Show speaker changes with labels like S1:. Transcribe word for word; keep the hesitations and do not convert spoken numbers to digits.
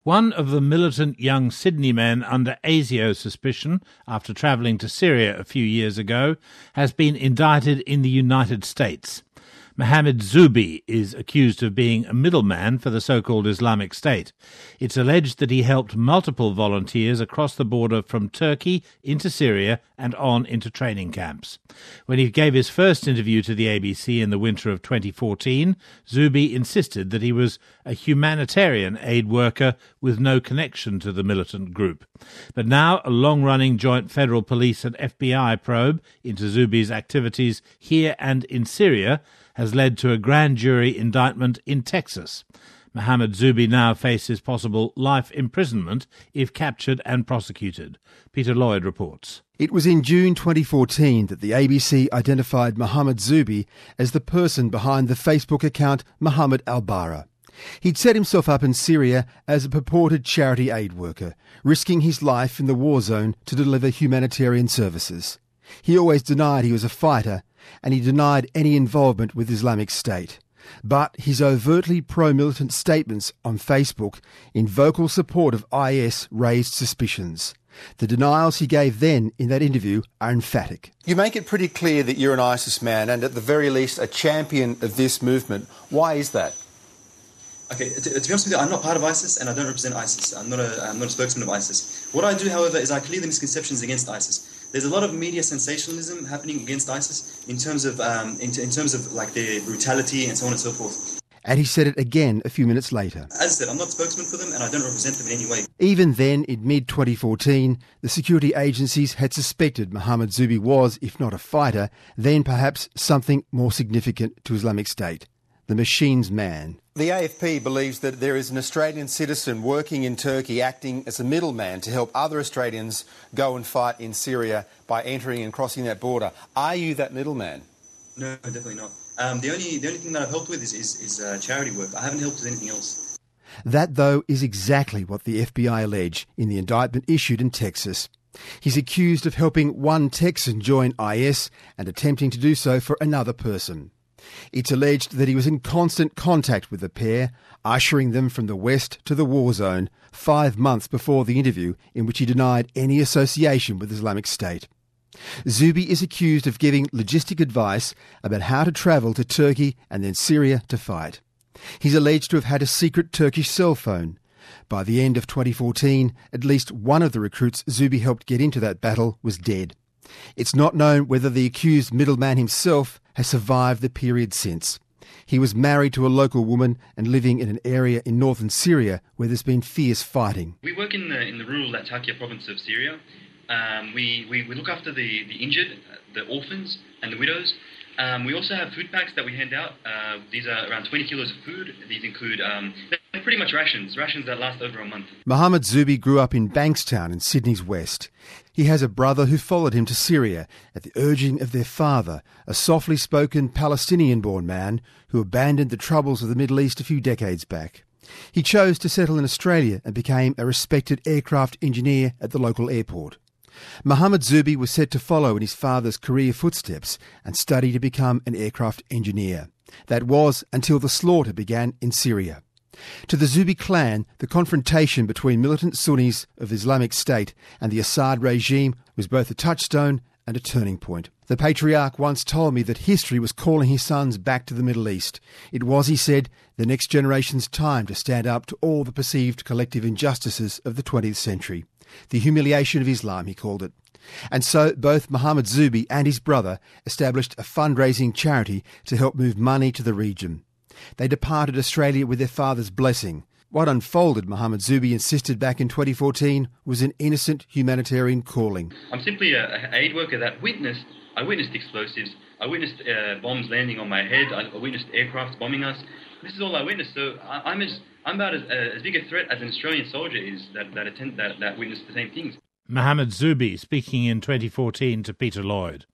S1: One of the militant young Sydney men under ASIO suspicion after travelling to Syria a few years ago has been indicted in the United States. Mohammed Zoubi is accused of being a middleman for the so-called Islamic State. It's alleged that he helped multiple volunteers across the border from Turkey into Syria and on into training camps. When he gave his first interview to the A B C in the winter of twenty fourteen, Zoubi insisted that he was a humanitarian aid worker with no connection to the militant group. But now a long-running joint federal police and F B I probe into Zoubi's activities here and in Syria has led to a grand jury indictment in Texas. Mohammed Zoubi now faces possible life imprisonment if captured and prosecuted. Peter Lloyd reports.
S2: It was in June twenty fourteen that the A B C identified Mohammed Zoubi as the person behind the Facebook account Muhammad Al-Bara. He'd set himself up in Syria as a purported charity aid worker, risking his life in the war zone to deliver humanitarian services. He always denied he was a fighter, and he denied any involvement with Islamic State. But his overtly pro-militant statements on Facebook in vocal support of I S raised suspicions. The denials he gave then in that interview are emphatic.
S3: You make it pretty clear that you're an ISIS man and at the very least a champion of this movement. Why is that?
S4: Okay, to, to be honest with you, I'm not part of ISIS and I don't represent ISIS. I'm not a, I'm not a spokesman of ISIS. What I do, however, is I clear the misconceptions against ISIS. There's a lot of media sensationalism happening against ISIS in terms of um, in, in terms of like their brutality and so on and so forth.
S2: And he said it again a few minutes later.
S4: As I said, I'm not a spokesman for them and I don't represent them in any way.
S2: Even then, in mid twenty fourteen, the security agencies had suspected Mohammed Zoubi was, if not a fighter, then perhaps something more significant to Islamic State. The machine's man.
S3: The A F P believes that there is an Australian citizen working in Turkey acting as a middleman to help other Australians go and fight in Syria by entering and crossing that border. Are you that middleman?
S4: No, definitely not. Um, the only the only thing that I've helped with is, is, is uh, charity work. I haven't helped with anything else.
S2: That, though, is exactly what the F B I allege in the indictment issued in Texas. He's accused of helping one Texan join I S and attempting to do so for another person. It's alleged that he was in constant contact with the pair, ushering them from the west to the war zone five months before the interview in which he denied any association with Islamic State. Zoubi is accused of giving logistic advice about how to travel to Turkey and then Syria to fight. He's alleged to have had a secret Turkish cell phone. By the end of twenty fourteen, at least one of the recruits Zoubi helped get into that battle was dead. It's not known whether the accused middleman himself has survived the period since. He was married to a local woman and living in an area in northern Syria where there's been fierce fighting.
S5: We work in the in the rural Latakia province of Syria. Um, we, we, we look after the, the injured, the orphans and the widows. Um, we also have food packs that we hand out. Uh, these are around twenty kilos of food. These include um, they're pretty much rations, rations that last over a month.
S2: Mohammed Zoubi grew up in Bankstown in Sydney's west. He has a brother who followed him to Syria at the urging of their father, a softly spoken Palestinian-born man who abandoned the troubles of the Middle East a few decades back. He chose to settle in Australia and became a respected aircraft engineer at the local airport. Mohammed Zoubi was set to follow in his father's career footsteps and study to become an aircraft engineer. That was until the slaughter began in Syria. To the Zoubi clan, the confrontation between militant Sunnis of Islamic State and the Assad regime was both a touchstone and a turning point. The patriarch once told me that history was calling his sons back to the Middle East. It was, he said, the next generation's time to stand up to all the perceived collective injustices of the twentieth century. The humiliation of Islam, he called it. And so both Mohammed Zoubi and his brother established a fundraising charity to help move money to the region. They departed Australia with their father's blessing. What unfolded, Mohammed Zoubi insisted back in twenty fourteen, was an innocent humanitarian calling.
S5: I'm simply an aid worker that witnessed, I witnessed explosives, I witnessed uh, bombs landing on my head, I witnessed aircraft bombing us. This is all I witnessed, so I, I'm, as, I'm about as, uh, as big a threat as an Australian soldier is that, that, attend, that, that witnessed the same things.
S1: Mohammed Zoubi speaking in twenty fourteen to Peter Lloyd.